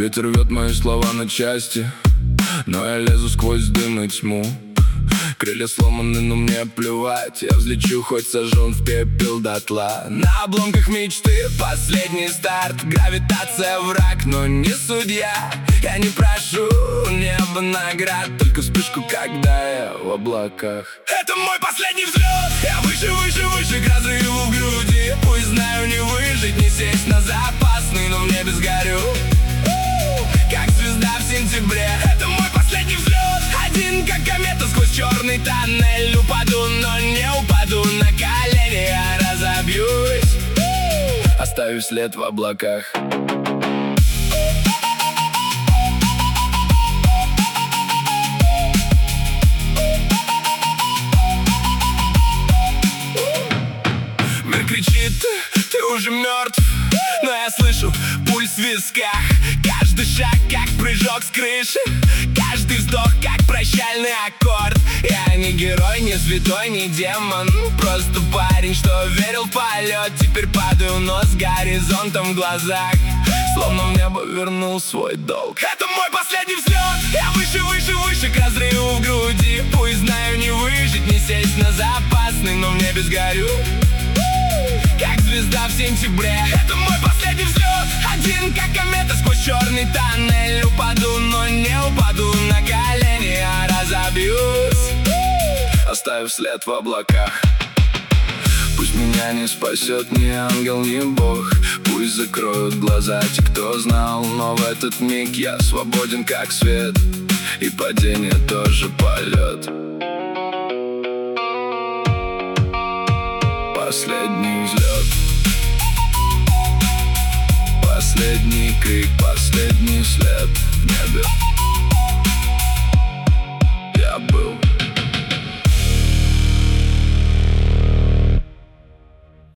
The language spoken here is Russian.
Ветер рвет мои слова на части, но я лезу сквозь дым и тьму. Крылья сломаны, но мне плевать. Я взлечу, хоть сожжен в пепел дотла. На обломках мечты последний старт. Гравитация враг, но не судья. Я не прошу неба наград, только вспышку, когда я в облаках. Это мой последний взлет. Я выше, выше, выше, к разрыву в груди. Пусть знаю, не выжить, не сесть на запасный, но в небе сгорю, как звезда в сентябре. Это мой последний взлет. Один, как комета, сквозь черный тоннель. Упаду, но не упаду на колени. Я разобьюсь, оставив след в облаках. Мир кричит, ты уже мертв, но я слышу пульс в висках. Каждый шаг, как прыжок с крыши. Каждый вздох, как прощальный аккорд. Я не герой, не святой, не демон. Просто парень, что верил в полет. Теперь падаю, но с горизонтом в глазах, словно в небо вернул свой долг. Это мой последний взлет. Я выше, выше, выше, к разрыву в груди. Пусть знаю, не выжить, не сесть на запасный, но в небе сгорю, как звезда в сентябре. Это мой последний взлет. Один, как комета, сквозь черный тоннель. Упаду, но не упаду на колени. Я разобьюсь, оставив след в облаках. Пусть меня не спасет ни ангел, ни бог. Пусть закроют глаза те, кто знал. Но в этот миг я свободен, как свет. И падение тоже полет. Последний взлет, последний крик, последний след в небе.